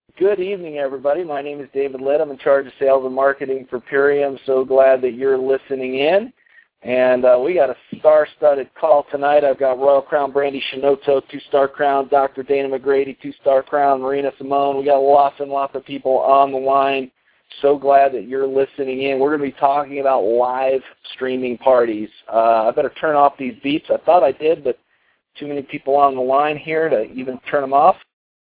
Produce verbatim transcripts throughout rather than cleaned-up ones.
Good evening, everybody. My name is David Litt. I'm in charge of sales and marketing for Purium. So glad that you're listening in. And uh, we got a star-studded call tonight. I've got Royal Crown Brandy Shinoto, two-star crown, Doctor Dana McGrady, two-star crown, Marina Simone. We got lots and lots of people on the line. So glad that you're listening in. We're going to be talking about live streaming parties. Uh, I better turn off these beeps. I thought I did, but too many people on the line here to even turn them off.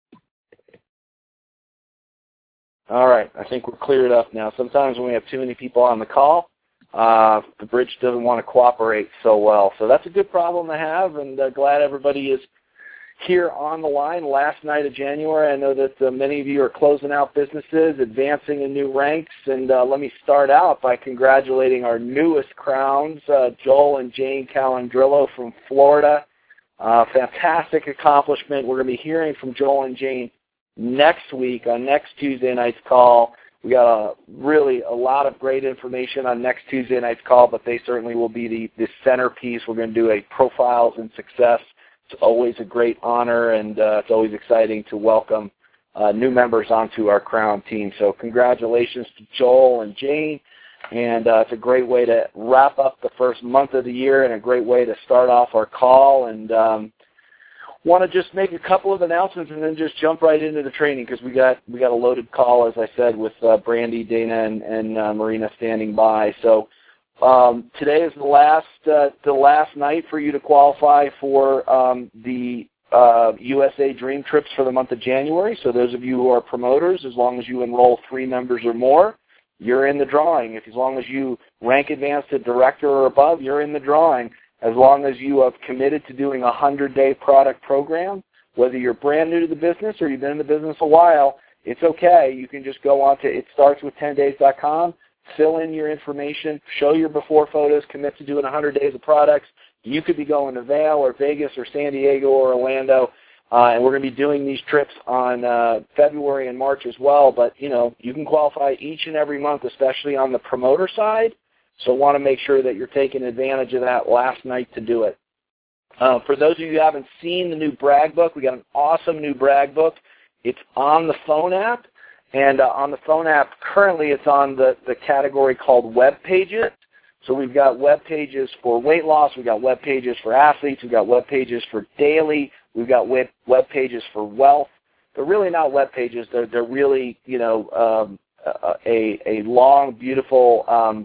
All right, I think we're cleared up now. Sometimes when we have too many people on the call, uh, the bridge doesn't want to cooperate so well. So that's a good problem to have, and uh, glad everybody is here on the line. Last night of January, I know that uh, many of you are closing out businesses, advancing in new ranks, and uh, let me start out by congratulating our newest crowns, uh, Joel and Jane Calandrillo from Florida. Uh, fantastic accomplishment. We're going to be hearing from Joel and Jane next week on next Tuesday night's call. We got a, really a lot of great information on next Tuesday night's call, but they certainly will be the, the centerpiece. We're going to do a profiles and success. It's always a great honor, and uh, it's always exciting to welcome uh, new members onto our Crown team. So congratulations to Joel and Jane, and uh, it's a great way to wrap up the first month of the year and a great way to start off our call. And um, want to just make a couple of announcements and then just jump right into the training because we got we got a loaded call, as I said, with uh, Brandy, Dana, and, and uh, Marina standing by. So um, today is the last uh, the last night for you to qualify for um, the uh, U S A Dream Trips for the month of January. So those of you who are promoters, as long as you enroll three members or more, you're in the drawing. If as long as you rank advanced to director or above, you're in the drawing. As long as you have committed to doing a hundred-day product program, whether you're brand new to the business or you've been in the business a while, it's okay. You can just go on to it starts with ten days dot com, fill in your information, show your before photos, commit to doing one hundred days of products. You could be going to Vail or Vegas or San Diego or Orlando, uh, and we're going to be doing these trips on uh, February and March as well. But, you know, you can qualify each and every month, especially on the promoter side. So want to make sure that you're taking advantage of that last night to do it. Uh, for those of you who haven't seen the new brag book, we got an awesome new brag book. It's on the phone app, and uh, on the phone app, currently it's on the, the category called web pages. So we've got web pages for weight loss, we've got web pages for athletes, we've got web pages for daily, we've got web, web pages for wealth. They're really not web pages. They're, they're really, you know, um, a, a long, beautiful um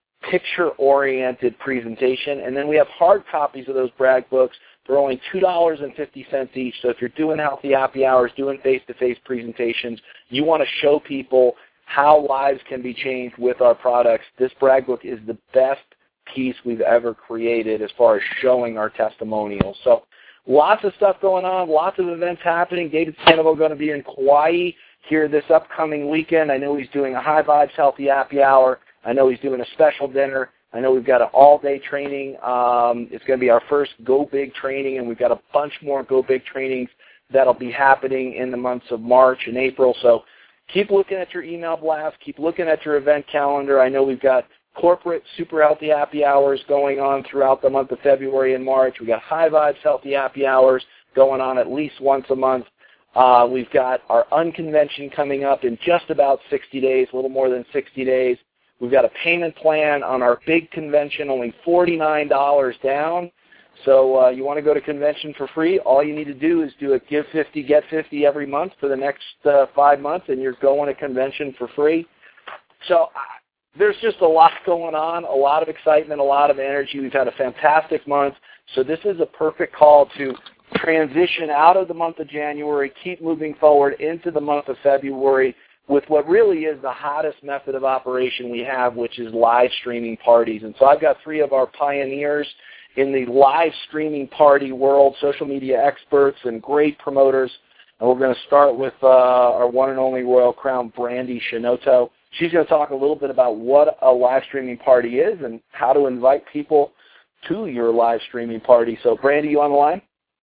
picture-oriented presentation, and then we have hard copies of those brag books. They're only two dollars and fifty cents each, so if you're doing healthy happy hours, doing face-to-face presentations, you want to show people how lives can be changed with our products. This brag book is the best piece we've ever created as far as showing our testimonials. So lots of stuff going on, lots of events happening. David Sandoval going to be in Kauai here this upcoming weekend. I know he's doing a High Vibes Healthy Happy Hour. I know he's doing a special dinner. I know we've got an all-day training. Um, it's going to be our first Go Big training, and we've got a bunch more Go Big trainings that'll be happening in the months of March and April. So keep looking at your email blast. Keep looking at your event calendar. I know we've got corporate super healthy happy hours going on throughout the month of February and March. We've got High Vibes Healthy Happy Hours going on at least once a month. Uh, we've got our Unconvention coming up in just about sixty days, a little more than sixty days. We've got a payment plan on our big convention, only forty-nine dollars down. So uh, you want to go to convention for free, all you need to do is do a give fifty, get fifty every month for the next uh, five months, and you're going to convention for free. So uh, there's just a lot going on, a lot of excitement, a lot of energy. We've had a fantastic month. So this is a perfect call to transition out of the month of January, keep moving forward into the month of February, with what really is the hottest method of operation we have, which is live streaming parties. And so I've got three of our pioneers in the live streaming party world, social media experts and great promoters. And we're going to start with uh, our one and only Royal Crown, Brandy Shinoto. She's going to talk a little bit about what a live streaming party is and how to invite people to your live streaming party. So, Brandy, you on the line?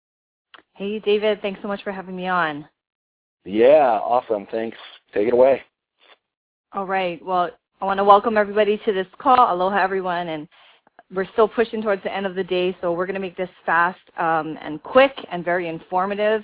Hey, David. Thanks so much for having me on. Yeah, awesome. Thanks. Take it away. All right. Well, I want to welcome everybody to this call. Aloha, everyone. And we're still pushing towards the end of the day, so we're going to make this fast um, and quick and very informative.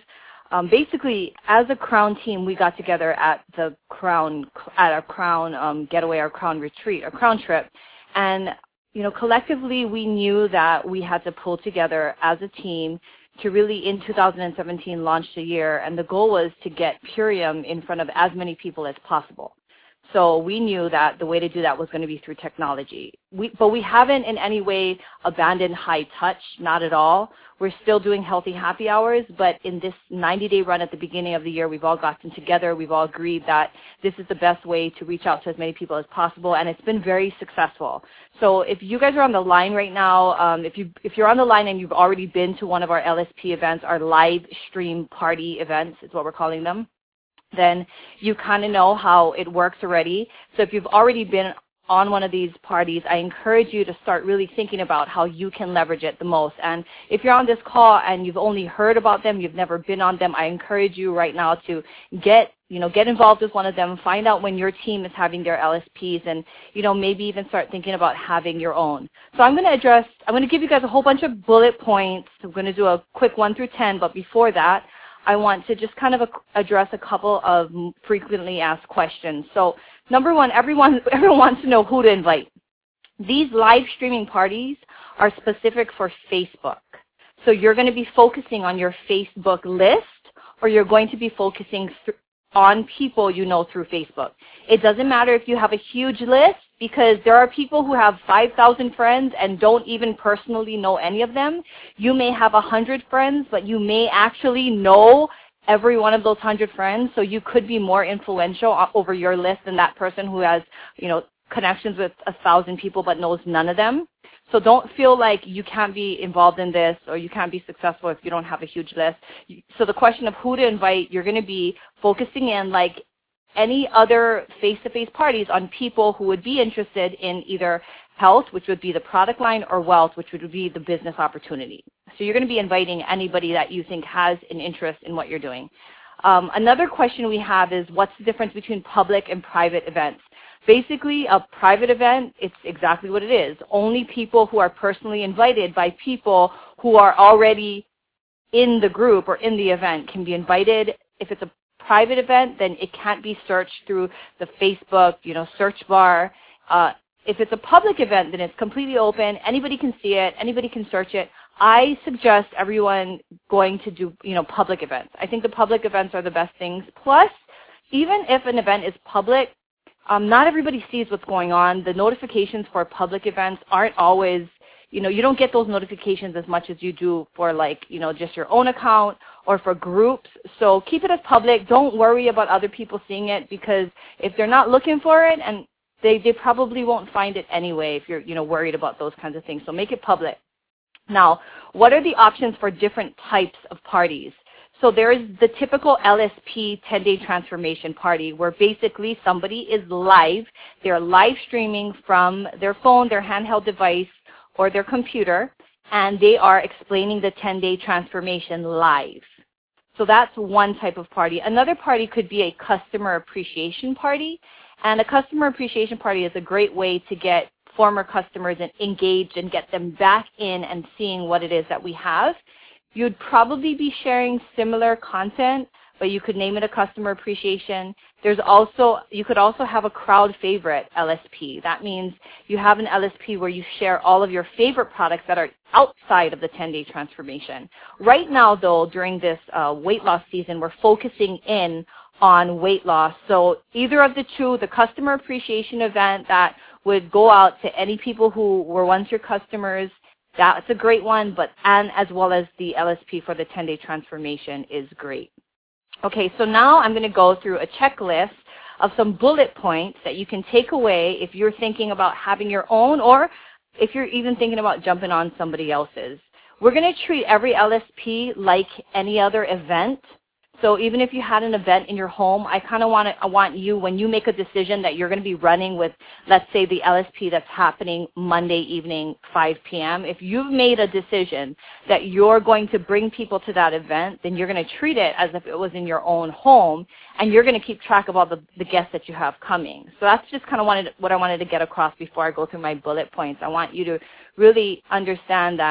um, basically, as a Crown team, we got together at the Crown, at our Crown um, getaway, our Crown retreat, our Crown trip. And, you know, collectively, we knew that we had to pull together as a team to really, in two thousand seventeen, launch the year. And the goal was to get Purium in front of as many people as possible. So we knew that the way to do that was going to be through technology. We, but we haven't in any way abandoned high touch, not at all. We're still doing healthy happy hours, but in this ninety-day run at the beginning of the year, we've all gotten together. We've all agreed that this is the best way to reach out to as many people as possible, and it's been very successful. So if you guys are on the line right now, um, if, you, if you're on the line and you've already been to one of our L S P events, our live stream party events is what we're calling them, then you kind of know how it works already. So if you've already been on one of these parties, I encourage you to start really thinking about how you can leverage it the most. And if you're on this call and you've only heard about them, you've never been on them, I encourage you right now to get, you know, get involved with one of them, find out when your team is having their L S Ps, and, you know, maybe even start thinking about having your own. So I'm going to address, I'm going to give you guys a whole bunch of bullet points. I'm going to do a quick one through ten, but before that, I want to just kind of address a couple of frequently asked questions. So number one, everyone, everyone wants to know who to invite. These live streaming parties are specific for Facebook. So you're going to be focusing on your Facebook list, or you're going to be focusing th- on people you know through Facebook. It doesn't matter if you have a huge list, because there are people who have five thousand friends and don't even personally know any of them. You may have one hundred friends, but you may actually know every one of those one hundred friends, so you could be more influential over your list than that person who has, you know, connections with one thousand people but knows none of them. So don't feel like you can't be involved in this or you can't be successful if you don't have a huge list. So the question of who to invite, you're going to be focusing in like any other face-to-face parties on people who would be interested in either health, which would be the product line, or wealth, which would be the business opportunity. So you're going to be inviting anybody that you think has an interest in what you're doing. Um, another question we have is, what's the difference between public and private events? Basically, a private event, it's exactly what it is. Only people who are personally invited by people who are already in the group or in the event can be invited. If it's a private event, then it can't be searched through the Facebook, you know, search bar. Uh, if it's a public event, then it's completely open. Anybody can see it. Anybody can search it. I suggest everyone going to do, you know, public events. I think the public events are the best things. Plus, even if an event is public, um, not everybody sees what's going on. The notifications for public events aren't always, you know, you don't get those notifications as much as you do for, like, you know, just your own account or for groups. So keep it as public. Don't worry about other people seeing it, because if they're not looking for it, and they, they probably won't find it anyway if you're, you know, worried about those kinds of things. So make it public. Now, what are the options for different types of parties? So there is the typical L S P ten-day transformation party, where basically somebody is live. They're live streaming from their phone, their handheld device, or their computer, and they are explaining the ten-day transformation live. So that's one type of party. Another party could be a customer appreciation party, and a customer appreciation party is a great way to get former customers engaged and get them back in and seeing what it is that we have. You'd probably be sharing similar content, but you could name it a customer appreciation. There's also, you could also have a crowd favorite L S P. That means you have an L S P where you share all of your favorite products that are outside of the ten-day transformation. Right now, though, during this uh, weight loss season, we're focusing in on weight loss. So either of the two, the customer appreciation event that would go out to any people who were once your customers, that's a great one, but and as well as the L S P for the ten-day transformation is great. Okay, so now I'm going to go through a checklist of some bullet points that you can take away if you're thinking about having your own, or if you're even thinking about jumping on somebody else's. We're going to treat every L S P like any other event. So even if you had an event in your home, I kind of want to, I want you, when you make a decision that you're going to be running with, let's say, the L S P that's happening Monday evening, five p.m., if you've made a decision that you're going to bring people to that event, then you're going to treat it as if it was in your own home, and you're going to keep track of all the, the guests that you have coming. So that's just kind of wanted, what I wanted to get across before I go through my bullet points. I want you to really understand that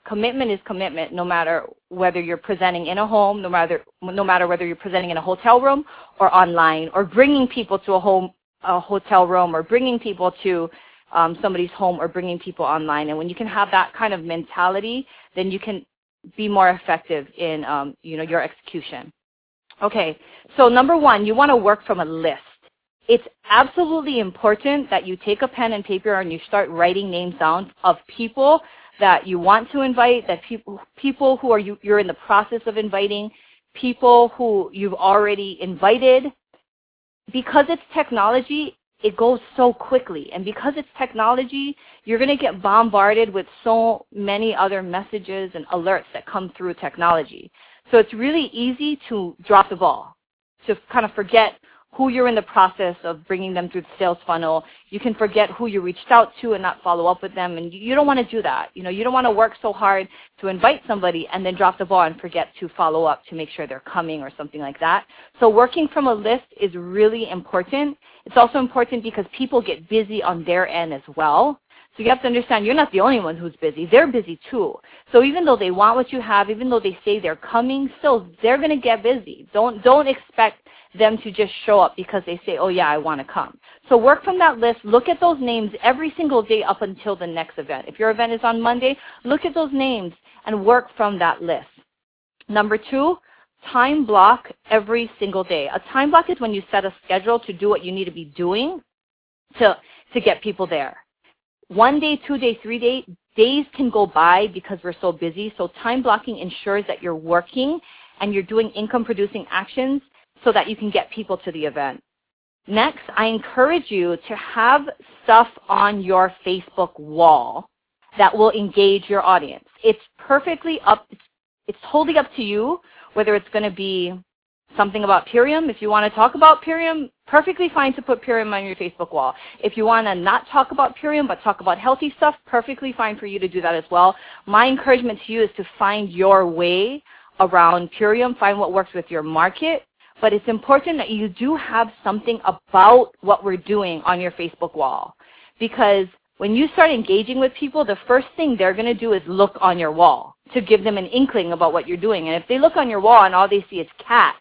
commitment is commitment, no matter whether you're presenting in a home, no matter no matter whether you're presenting in a hotel room or online, or bringing people to a home, a hotel room, or bringing people to um, somebody's home, or bringing people online. And when you can have that kind of mentality, then you can be more effective in um, you know, your execution. Okay, so number one, you want to work from a list. It's absolutely important that you take a pen and paper and you start writing names down of people that you want to invite, that people people who are you, you're in the process of inviting, people who you've already invited. Because it's technology, it goes so quickly. And because it's technology, you're going to get bombarded with so many other messages and alerts that come through technology. So it's really easy to drop the ball, to kind of forget who you're in the process of bringing them through the sales funnel. You can forget who you reached out to and not follow up with them, and you don't want to do that. You know, you don't want to work so hard to invite somebody and then drop the ball and forget to follow up to make sure they're coming or something like that. So working from a list is really important. It's also important because people get busy on their end as well. So you have to understand you're not the only one who's busy. They're busy too. So even though they want what you have, even though they say they're coming, still they're going to get busy. Don't don't expect them to just show up because they say, oh yeah, I want to come. So work from that list. Look at those names every single day up until the next event. If your event is on Monday, look at those names and work from that list. Number two, time block every single day. A time block is when you set a schedule to do what you need to be doing to, to get people there. One day, two day, three day, days can go by because we're so busy. So time blocking ensures that you're working and you're doing income producing actions so that you can get people to the event. Next, I encourage you to have stuff on your Facebook wall that will engage your audience. It's perfectly up, it's, it's totally up to you whether it's going to be something about Purium. If you want to talk about Purium, perfectly fine to put Purium on your Facebook wall. If you want to not talk about Purium but talk about healthy stuff, perfectly fine for you to do that as well. My encouragement to you is to find your way around Purium, find what works with your market. But it's important that you do have something about what we're doing on your Facebook wall. Because when you start engaging with people, the first thing they're going to do is look on your wall to give them an inkling about what you're doing. And if they look on your wall and all they see is cats,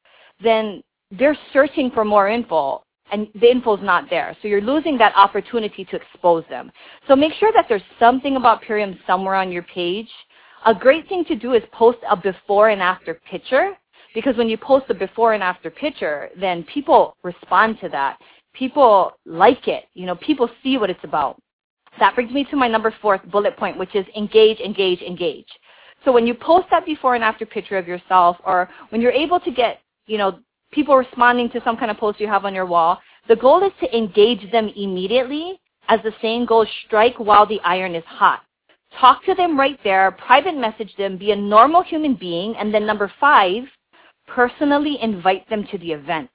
then they're searching for more info, and the info's not there. So you're losing that opportunity to expose them. So make sure that there's something about Purium somewhere on your page. A great thing to do is post a before and after picture. Because when you post a before and after picture, then people respond to that. People like it. You know, people see what it's about. That brings me to my number fourth bullet point, which is engage, engage, engage. So when you post that before and after picture of yourself, or when you're able to get, you know, people responding to some kind of post you have on your wall, the goal is to engage them immediately. As the saying goes, strike while the iron is hot. Talk to them right there, private message them, be a normal human being, and then number five, personally invite them to the event.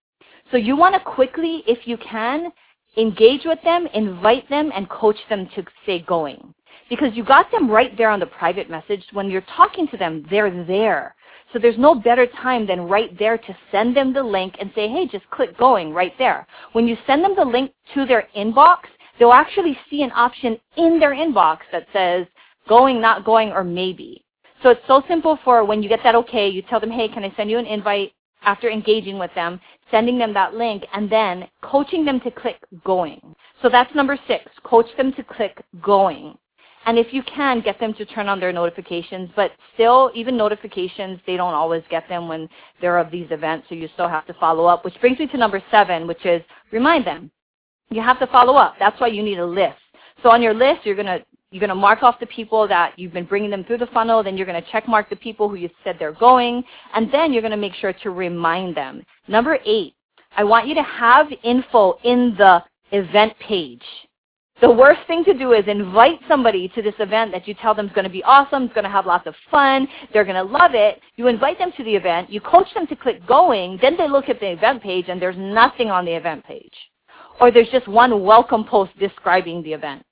So you want to quickly, if you can, engage with them, invite them, and coach them to stay going. Because you got them right there on the private message. When you're talking to them, they're there. So there's no better time than right there to send them the link and say, hey, just click going right there. When you send them the link to their inbox, they'll actually see an option in their inbox that says going, not going, or maybe. So it's so simple for when you get that okay, you tell them, hey, can I send you an invite after engaging with them, sending them that link, and then coaching them to click going. So that's number six, coach them to click going. And if you can, get them to turn on their notifications. But still, even notifications, they don't always get them when they're of these events, so you still have to follow up, which brings me to number seven, which is remind them. You have to follow up. That's why you need a list. So on your list, you're going to You're going to mark off the people that you've been bringing them through the funnel. Then you're going to check mark the people who you said they're going. And then you're going to make sure to remind them. Number eight, I want you to have info in the event page. The worst thing to do is invite somebody to this event that you tell them is going to be awesome, it's going to have lots of fun, they're going to love it. You invite them to the event, you coach them to click going, then they look at the event page and there's nothing on the event page. Or there's just one welcome post describing the event.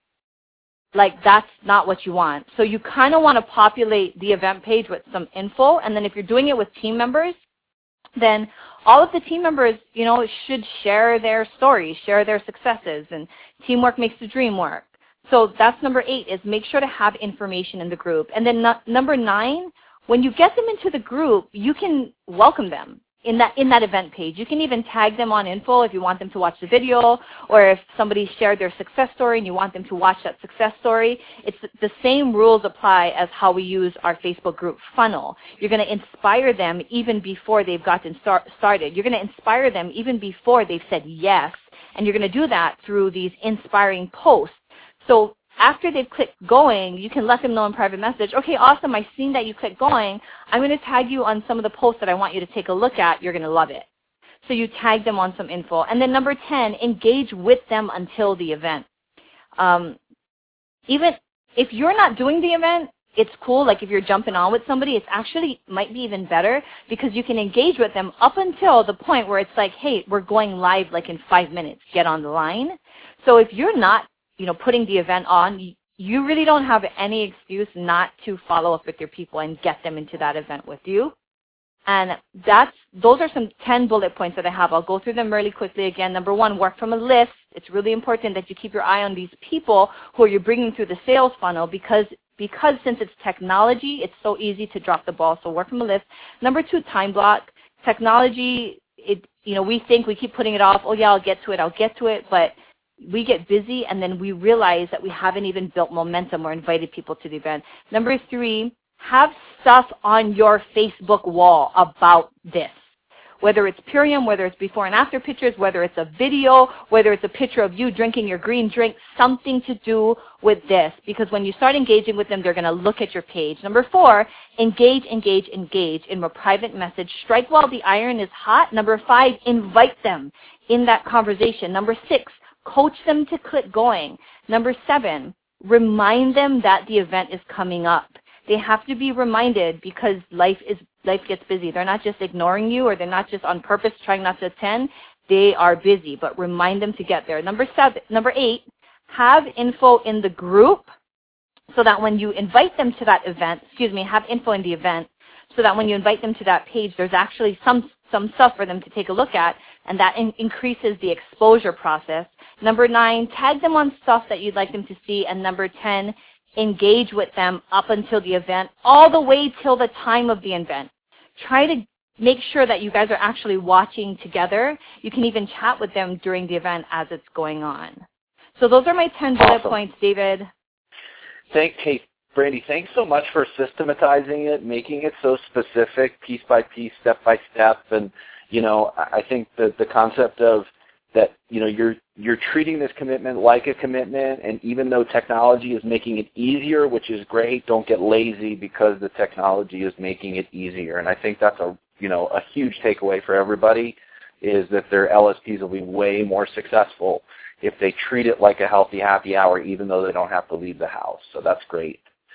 Like, that's not what you want. So you kind of want to populate the event page with some info, and then if you're doing it with team members, then all of the team members, you know, should share their stories, share their successes, and teamwork makes the dream work. So that's number eight, is make sure to have information in the group. And then no, number nine, when you get them into the group, you can welcome them in that in that event page. You can even tag them on info if you want them to watch the video, or if somebody shared their success story and you want them to watch that success story. It's the same rules apply as how we use our Facebook group funnel. You're going to inspire them even before they've gotten start, started. You're going to inspire them even before they've said yes, and you're going to do that through these inspiring posts. So after they've clicked going, you can let them know in private message, okay, awesome, I've seen that you clicked going. I'm going to tag you on some of the posts that I want you to take a look at. You're going to love it. So you tag them on some info. And then number ten, engage with them until the event. Um, even if you're not doing the event, it's cool. Like if you're jumping on with somebody, it's actually might be even better because you can engage with them up until the point where it's like, hey, we're going live like in five minutes. Get on the line. So if you're not you know, putting the event on, you really don't have any excuse not to follow up with your people and get them into that event with you. And that's, those are some ten bullet points that I have. I'll go through them really quickly again. Number one, work from a list. It's really important that you keep your eye on these people who you're bringing through the sales funnel because, because since it's technology, it's so easy to drop the ball. So work from a list. Number two, time block. Technology, it, you know, we think we keep putting it off. Oh yeah, I'll get to it. I'll get to it. But we get busy, and then we realize that we haven't even built momentum or invited people to the event. Number three, have stuff on your Facebook wall about this. Whether it's Purium, whether it's before and after pictures, whether it's a video, whether it's a picture of you drinking your green drink, something to do with this. Because when you start engaging with them, they're going to look at your page. Number four, engage, engage, engage in a private message. Strike while the iron is hot. Number five, invite them in that conversation. Number six, coach them to click going. Number seven, remind them that the event is coming up. They have to be reminded because life is life gets busy. They're not just ignoring you, or they're not just on purpose trying not to attend. They are busy, but remind them to get there. Number seven, number eight, have info in the group so that when you invite them to that event, excuse me, have info in the event so that when you invite them to that page, there's actually some some stuff for them to take a look at, and that in- increases the exposure process. Number nine, tag them on stuff that you'd like them to see. And number ten, engage with them up until the event, all the way till the time of the event. Try to make sure that you guys are actually watching together. You can even chat with them during the event as it's going on. So those are my ten bullet Awesome. points, David. Thank, hey, Brandy, thanks so much for systematizing it, making it so specific, piece by piece, step by step. And, you know, I think that the concept of that, you know, you're you're treating this commitment like a commitment, and even though technology is making it easier, which is great, don't get lazy because the technology is making it easier. And I think that's a, you know, a huge takeaway for everybody, is that their L S Ps will be way more successful if they treat it like a healthy happy hour, even though they don't have to leave the house. So that's great.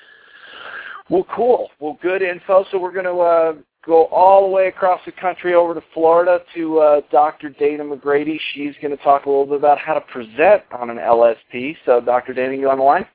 Well, cool. Well, good info. So we're going to uh, go all the way across the country over to Florida to uh, Doctor Dana McGrady. She's going to talk a little bit about how to present on an L S P. So, Doctor Dana, you on the line?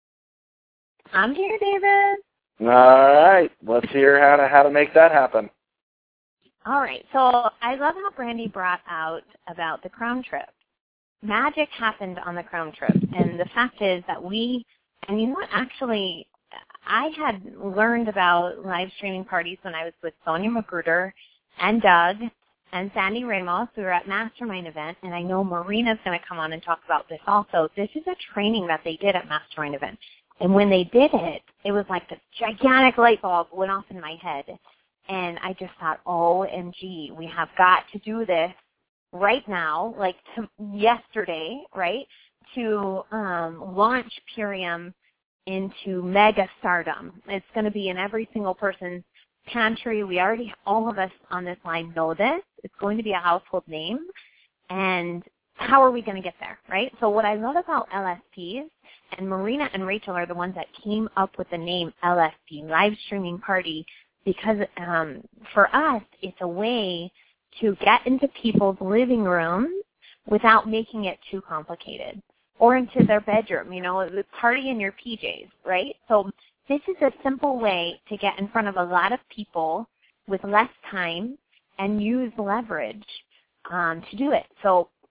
I'm here, David. All right. Let's hear how to how to make that happen. All right. So I love how Brandy brought out about the Crown Trip. Magic happened on the Crown Trip, and the fact is that we, and you know what, actually, I had learned about live streaming parties when I was with Sonia Magruder and Doug and Sandy Ramos. We were at Mastermind event, and I know Marina's going to come on and talk about this also. This is a training that they did at Mastermind event. And when they did it, it was like this gigantic light bulb went off in my head. And I just thought, O M G, we have got to do this right now, like to yesterday, right, to um, launch Purium into mega stardom. It's going to be in every single person's pantry. We already, all of us on this line know this. It's going to be a household name. And how are we going to get there, right? So what I love about L S Ps, and Marina and Rachel are the ones that came up with the name L S P, Live Streaming Party, because um, for us, it's a way to get into people's living rooms without making it too complicated, or into their bedroom, you know, the party in your P Js, right? So this is a simple way to get in front of a lot of people with less time and use leverage um, to do it. So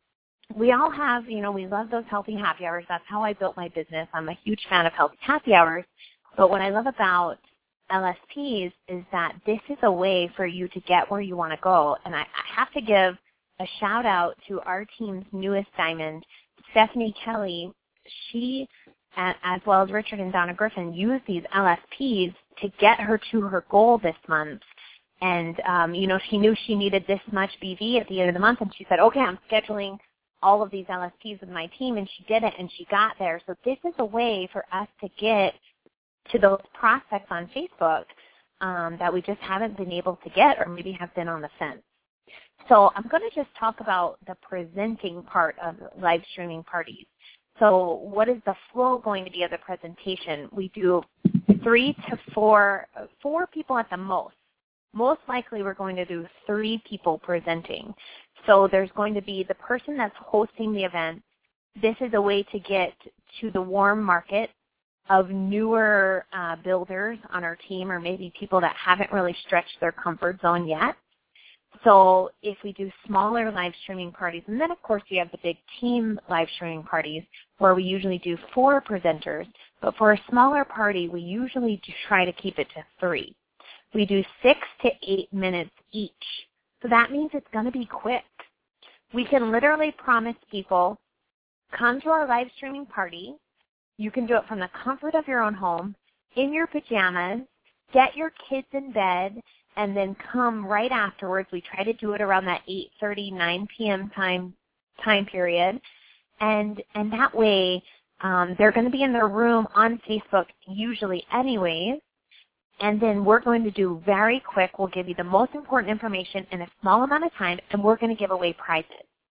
we all have, you know, we love those healthy happy hours. That's how I built my business. I'm a huge fan of healthy happy hours. But what I love about L S Ps is that this is a way for you to get where you want to go. And I, I have to give a shout out to our team's newest diamond, Stephanie Kelly. She, as well as Richard and Donna Griffin, used these L S Ps to get her to her goal this month. And, um, you know, she knew she needed this much B V at the end of the month, and she said, okay, I'm scheduling all of these L S Ps with my team, and she did it, and she got there. So this is a way for us to get to those prospects on Facebook um, that we just haven't been able to get or maybe have been on the fence. So I'm going to just talk about the presenting part of live streaming parties. So what is the flow going to be of the presentation? We do three to four, four people at the most. Most likely we're going to do three people presenting. So there's going to be the person that's hosting the event. This is a way to get to the warm market of newer uh, builders on our team, or maybe people that haven't really stretched their comfort zone yet. So if we do smaller live streaming parties, and then of course we have the big team live streaming parties where we usually do four presenters, but for a smaller party we usually try to keep it to three. We do six to eight minutes each. So that means it's going to be quick. We can literally promise people, come to our live streaming party. You can do it from the comfort of your own home, in your pajamas, get your kids in bed, and then come right afterwards. We try to do it around that eight thirty, nine p.m. time time period. And, and that way um, they're going to be in their room on Facebook usually anyways. And then we're going to do very quick. We'll give you the most important information in a small amount of time, and we're going to give away prizes.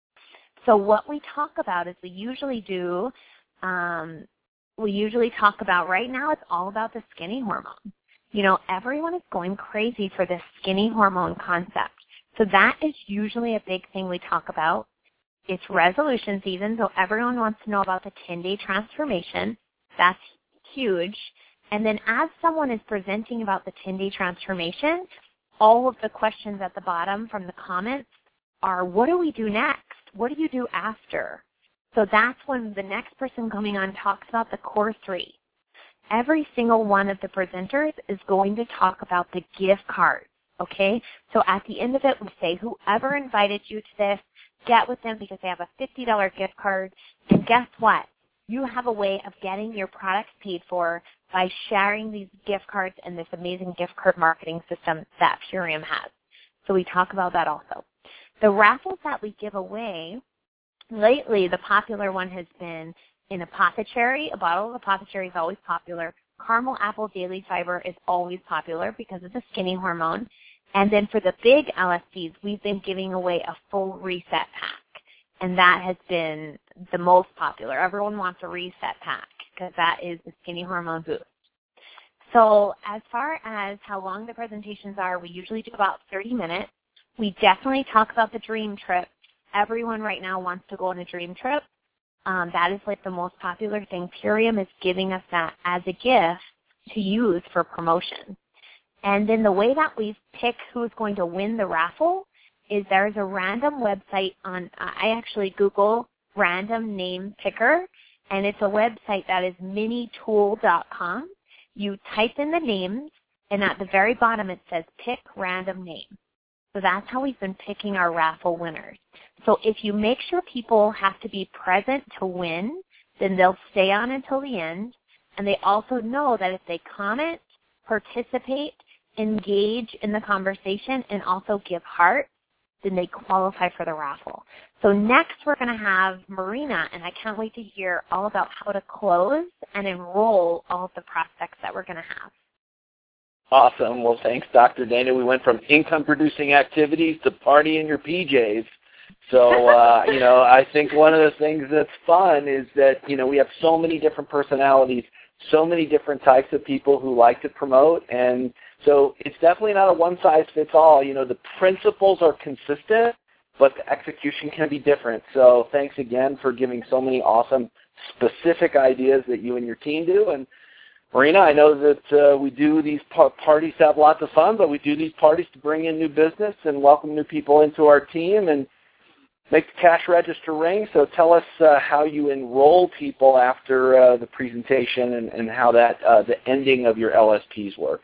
So what we talk about is we usually do, um, we usually talk about right now it's all about the skinny hormone. You know, everyone is going crazy for this skinny hormone concept. So that is usually a big thing we talk about. It's resolution season, so everyone wants to know about the ten-day transformation. That's huge. And then as someone is presenting about the ten-day transformation, all of the questions at the bottom from the comments are, what do we do next? What do you do after? So that's when the next person coming on talks about the core three. Every single one of the presenters is going to talk about the gift cards, okay? So at the end of it, we say, whoever invited you to this, get with them because they have a fifty dollars gift card. And guess what? You have a way of getting your products paid for by sharing these gift cards and this amazing gift card marketing system that Purium has. So we talk about that also. The raffles that we give away, lately the popular one has been in Apothecary. A bottle of Apothecary is always popular. Caramel Apple Daily Fiber is always popular because of the skinny hormone. And then for the big L S Ps, we've been giving away a full reset pack. And that has been the most popular. Everyone wants a reset pack because that is the skinny hormone boost. So as far as how long the presentations are, we usually do about thirty minutes. We definitely talk about the dream trip. Everyone right now wants to go on a dream trip. Um, that is like the most popular thing. Purium is giving us that as a gift to use for promotion. And then the way that we pick who's going to win the raffle is there's a random website on, I actually Google random name picker, and it's a website that is mini tool dot com. You type in the names, and at the very bottom it says pick random name. So that's how we've been picking our raffle winners. So if you make sure people have to be present to win, then they'll stay on until the end. And they also know that if they comment, participate, engage in the conversation, and also give hearts, then they qualify for the raffle. So next we're going to have Marina, and I can't wait to hear all about how to close and enroll all of the prospects that we're going to have. Awesome. Well, thanks, Doctor Dana. We went from income-producing activities to party in your P Js. So, uh, you know, I think one of the things that's fun is that, you know, we have so many different personalities, so many different types of people who like to promote, and so it's definitely not a one-size-fits-all. You know, the principles are consistent, but the execution can be different. So thanks again for giving so many awesome, specific ideas that you and your team do. And Marina, I know that uh, we do these par- parties to have lots of fun, but we do these parties to bring in new business and welcome new people into our team. And make the cash register ring. So tell us uh, how you enroll people after uh, the presentation and, and how that uh, the ending of your L S Ps work.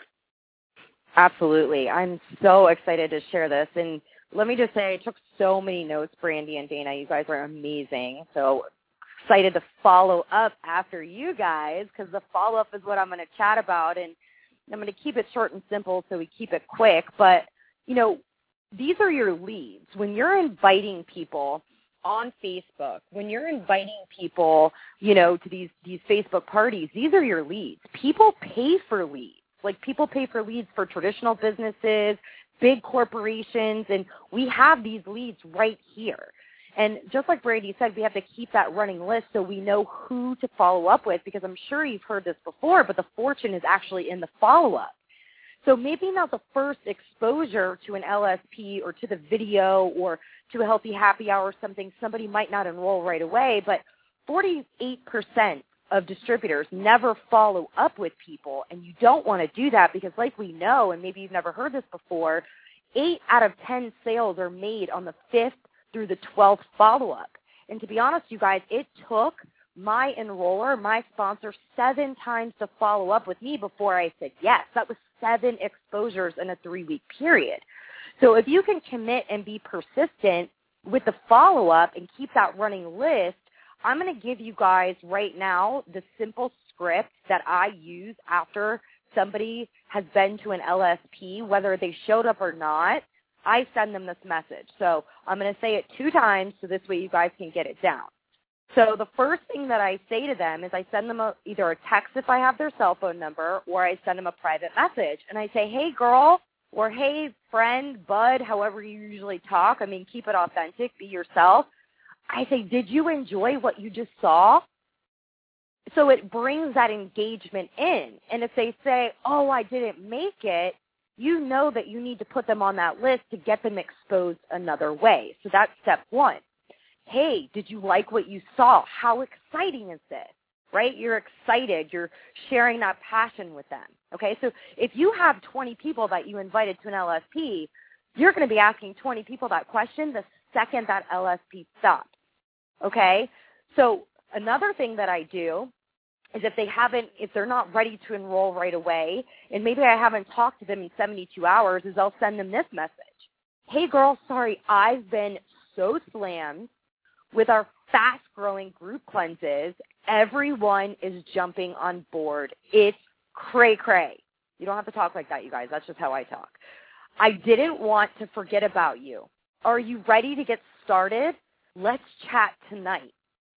Absolutely. I'm so excited to share this. And let me just say, I took so many notes, Brandy and Dana. You guys are amazing. So excited to follow up after you guys, because the follow-up is what I'm going to chat about. And I'm going to keep it short and simple so we keep it quick. But, you know, these are your leads. When you're inviting people on Facebook, when you're inviting people, you know, to these, these Facebook parties, these are your leads. People pay for leads. Like, people pay for leads for traditional businesses, big corporations, and we have these leads right here. And just like Brady said, we have to keep that running list so we know who to follow up with, because I'm sure you've heard this before, but the fortune is actually in the follow-up. So maybe not the first exposure to an L S P or to the video or to a healthy happy hour or something, somebody might not enroll right away, but forty-eight percent of distributors never follow up with people, and you don't want to do that because, like we know, and maybe you've never heard this before, eight out of ten sales are made on the fifth through the twelfth follow-up. And to be honest, you guys, it took my enroller, my sponsor, seven times to follow up with me before I said yes. That was seven exposures in a three-week period. So if you can commit and be persistent with the follow-up and keep that running list, I'm going to give you guys right now the simple script that I use after somebody has been to an L S P, whether they showed up or not. I send them this message. So I'm going to say it two times so this way you guys can get it down. So the first thing that I say to them is I send them a, either a text if I have their cell phone number, or I send them a private message. And I say, hey, girl, or hey, friend, bud, however you usually talk. I mean, keep it authentic. Be yourself. I say, did you enjoy what you just saw? So it brings that engagement in. And if they say, oh, I didn't make it, you know that you need to put them on that list to get them exposed another way. So that's step one. Hey, did you like what you saw? How exciting is this? Right? You're excited. You're sharing that passion with them. Okay? So if you have twenty people that you invited to an L S P, you're going to be asking twenty people that question the second that L S P stops. Okay? So another thing that I do is if they haven't, if they're not ready to enroll right away, and maybe I haven't talked to them in seventy-two hours, is I'll send them this message. Hey, girl, sorry, I've been so slammed with our fast-growing group cleanses. Everyone is jumping on board. It's cray-cray. You don't have to talk like that, you guys. That's just how I talk. I didn't want to forget about you. Are you ready to get started? Let's chat tonight.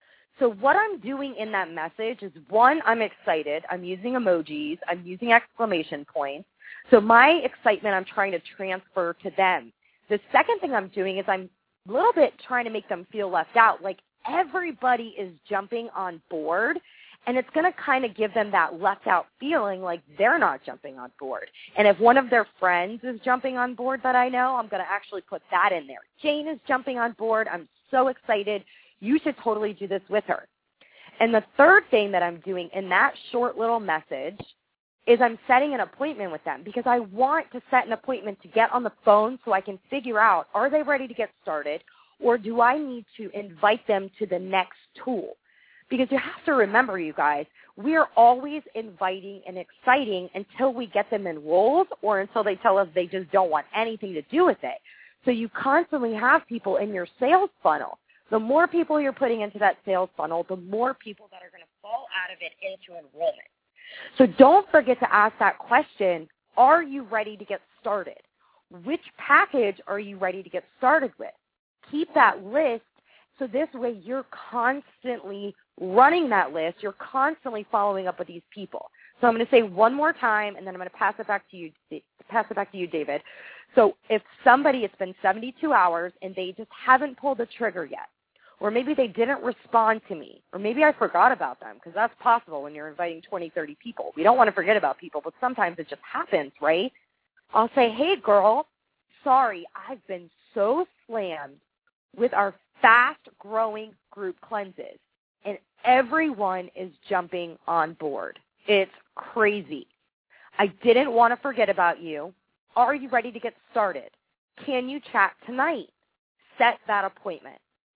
So what I'm doing in that message is, one, I'm excited. I'm using emojis. I'm using exclamation points. So my excitement I'm trying to transfer to them. The second thing I'm doing is I'm a little bit trying to make them feel left out, like everybody is jumping on board, and it's going to kind of give them that left out feeling like they're not jumping on board. And if one of their friends is jumping on board that I know, I'm going to actually put that in there. Jane is jumping on board. I'm so excited. You should totally do this with her. And the third thing that I'm doing in that short little message is I'm setting an appointment with them, because I want to set an appointment to get on the phone so I can figure out, are they ready to get started, or do I need to invite them to the next tool? Because you have to remember, you guys, we are always inviting and exciting until we get them enrolled or until they tell us they just don't want anything to do with it. So you constantly have people in your sales funnel. The more people you're putting into that sales funnel, the more people that are going to fall out of it into enrollment. So don't forget to ask that question, are you ready to get started? Which package are you ready to get started with? Keep that list so this way you're constantly running that list. You're constantly following up with these people. So I'm going to say one more time, and then I'm going to pass it back to you, pass it back to you, David. So if somebody, it's been seventy-two hours, and they just haven't pulled the trigger yet, or maybe they didn't respond to me, or maybe I forgot about them, because that's possible when you're inviting twenty, thirty people. We don't want to forget about people, but sometimes it just happens, right? I'll say, hey, girl, sorry, I've been so slammed with our fast-growing group cleanses, and everyone is jumping on board. It's crazy. I didn't want to forget about you. Are you ready to get started? Can you chat tonight? Set that appointment.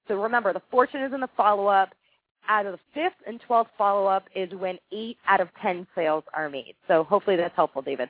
So remember, the fortune is in the follow-up. Out of the fifth and twelfth follow-up is when eight out of ten sales are made. So hopefully that's helpful, David.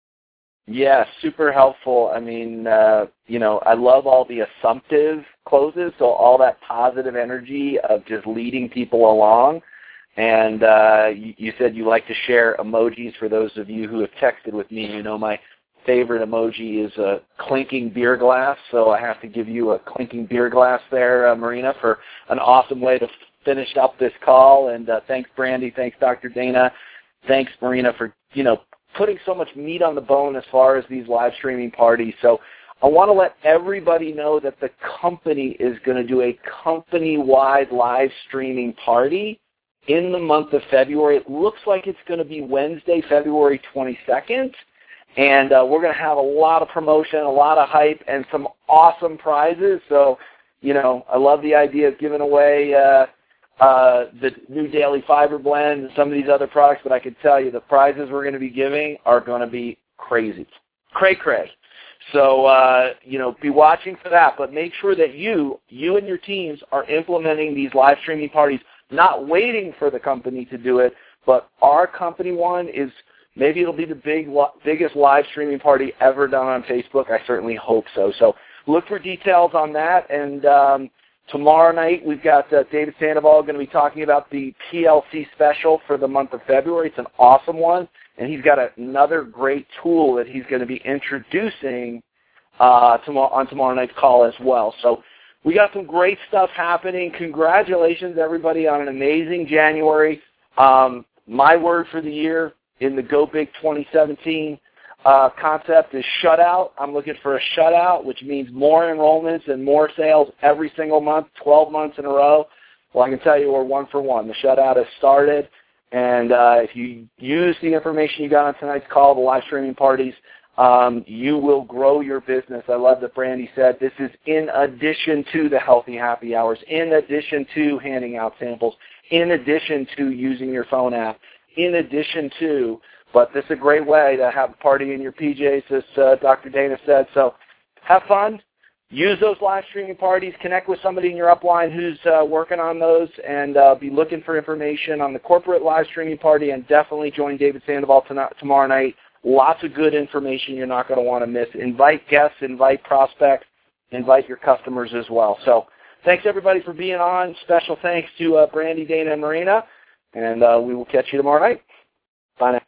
Yeah, super helpful. I mean, uh, you know, I love all the assumptive closes, so all that positive energy of just leading people along. And uh, you, you said you like to share emojis. For those of you who have texted with me, you know my favorite emoji is a clinking beer glass, so I have to give you a clinking beer glass there, uh, Marina, for an awesome way to finish up this call. And uh, thanks, Brandy. Thanks, Doctor Dana. Thanks, Marina, for, you know, putting so much meat on the bone as far as these live streaming parties. So I want to let everybody know that the company is going to do a company-wide live streaming party in the month of February. It looks like it's going to be Wednesday, February twenty-second, and uh, we're going to have a lot of promotion, a lot of hype, and some awesome prizes. So, you know, I love the idea of giving away uh, uh, the new Daily Fiber Blend and some of these other products, but I can tell you the prizes we're going to be giving are going to be crazy. Cray-cray. So, uh, you know, be watching for that, but make sure that you, you and your teams are implementing these live streaming parties, not waiting for the company to do it, but our company one is, maybe it'll be the big, biggest live streaming party ever done on Facebook. I certainly hope so. So look for details on that, and um, tomorrow night, we've got uh, David Sandoval going to be talking about the P L C special for the month of February. It's an awesome one, and he's got another great tool that he's going to be introducing uh, tomorrow, on tomorrow night's call as well. So we got some great stuff happening. Congratulations, everybody, on an amazing January. Um, my word for the year in the Go Big twenty seventeen Uh, concept is shutout. I'm looking for a shutout, which means more enrollments and more sales every single month, twelve months in a row. Well, I can tell you we're one for one. The shutout has started, and uh, if you use the information you got on tonight's call, the live streaming parties, um, you will grow your business. I love that Brandy said this is in addition to the healthy happy hours, in addition to handing out samples, in addition to using your phone app, in addition to, but this is a great way to have a party in your P Js, as uh, Doctor Dana said. So have fun. Use those live streaming parties. Connect with somebody in your upline who's uh, working on those, and uh, be looking for information on the corporate live streaming party, and definitely join David Sandoval tonight, tomorrow night. Lots of good information you're not going to want to miss. Invite guests, invite prospects, invite your customers as well. So thanks, everybody, for being on. Special thanks to uh, Brandy, Dana, and Marina, and uh, we will catch you tomorrow night. Bye now.